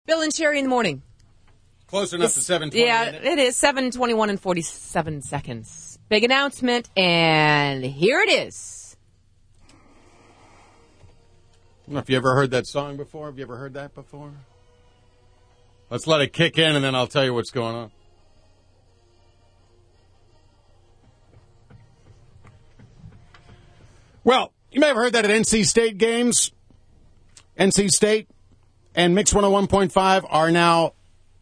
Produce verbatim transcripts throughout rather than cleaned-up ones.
Bill and Sherry in the morning. Close enough It's, to seven twenty. Yeah, it is. seven twenty-one and forty-seven seconds. Big announcement, and here it is. I don't know if you ever heard that song before. Have you ever heard that before? Let's let it kick in, and then I'll tell you what's going on. Well, you may have heard that at N C State games. N C State and Mix one oh one point five are now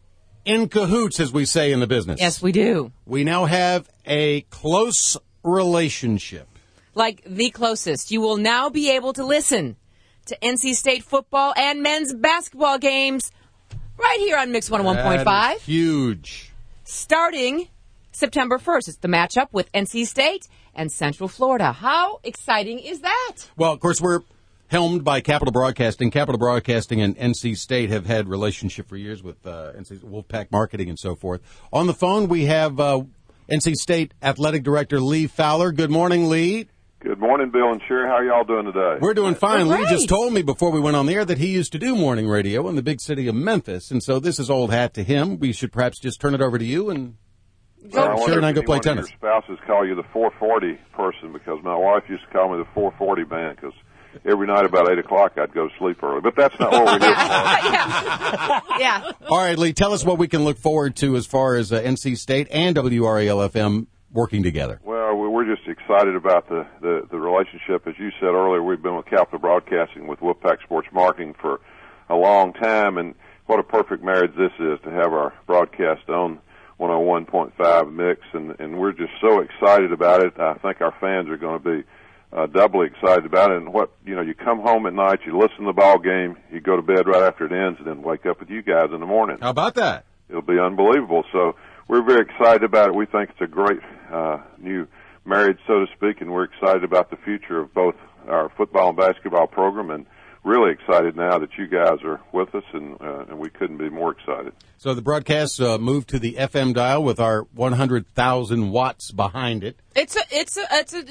in cahoots, as we say in the business. Yes, we do. We now have a close relationship. Like the closest. You will now be able to listen to N C State football and men's basketball games right here on Mix one oh one point five. That is huge. Starting September first. It's the matchup with N C State and Central Florida. How exciting is that? Well, of course, we're helmed by Capital Broadcasting. Capital Broadcasting and N C State have had relationship for years with uh, N C Wolfpack Marketing and so forth. On the phone, we have uh, N C State Athletic Director Lee Fowler. Good morning, Lee. Good morning, Bill and Sherry. How are y'all doing today? We're doing fine. We're Lee great. just told me before we went on the air that he used to do morning radio in the big city of Memphis, and so this is old hat to him. We should perhaps just turn it over to you and Well, I wonder Sherry and I if go play any one tennis. of your spouses call you the four forty person, because my wife used to call me the four forty man, because every night about eight o'clock I'd go to sleep early. But that's not what we're here for. yeah. yeah. All right, Lee, tell us what we can look forward to as far as uh, N C State and W R A L F M working together. Well, we- we're just excited about the, the, the relationship. As you said earlier, we've been with Capital Broadcasting with Wolfpack Sports Marketing for a long time, and what a perfect marriage this is to have our broadcast on one oh one point five Mix, and, and we're just so excited about it. I think our fans are going to be uh, doubly excited about it. And what, you know, you come home at night, you listen to the ball game, you go to bed right after it ends, and then wake up with you guys in the morning. How about that? It'll be unbelievable. So we're very excited about it. We think it's a great uh, new marriage, so to speak, and we're excited about the future of both our football and basketball program, and really excited now that you guys are with us, and, uh, and we couldn't be more excited. So the broadcast uh, moved to the F M dial with our one hundred thousand watts behind it. It's a, it's a, it's a,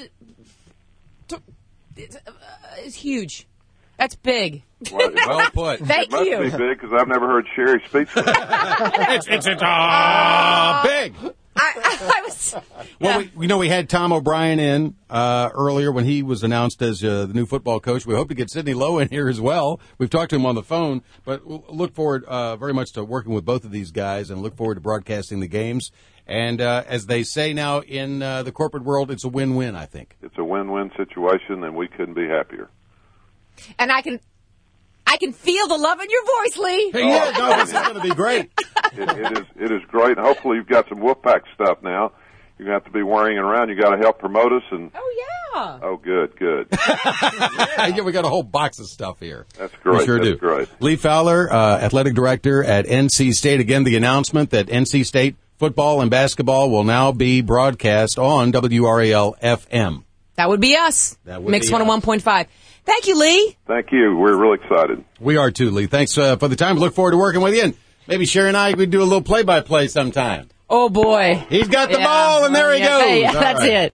it's, a, it's huge. That's big. Well, Well put. Thank it must you. be big, because I've never heard Sherry speak so it's it's, it's uh, big. I, I was. Well, yeah. we, we know we had Tom O'Brien in uh, earlier when he was announced as uh, the new football coach. We hope to get Sidney Lowe in here as well. We've talked to him on the phone, but we'll look forward uh, very much to working with both of these guys and look forward to broadcasting the games. And uh, as they say now in uh, the corporate world, it's a win-win, I think. it's a win-win situation, and we couldn't be happier. And I can, I can feel the love in your voice, Lee. Hey, yeah, no, this is going to be great. It, it is it is great, and hopefully you've got some Wolfpack stuff now. You're going to have to be wearing it around. You got to help promote us, and Oh yeah. oh, good, good. Yeah, we got a whole box of stuff here. That's great. We sure That's do. great. Lee Fowler, uh, athletic director at N C State. Again, the announcement that N C State football and basketball will now be broadcast on W R A L F M. That would be us. That would Mix be one oh one point five. Thank you, Lee. Thank you. We're really excited. We are too, Lee. Thanks uh, for the time. Look forward to working with you. And maybe Sherry and I could do a little play-by-play sometime. Oh boy. He's got the Yeah. ball, and there he Yeah, goes. hey, All that's right. it.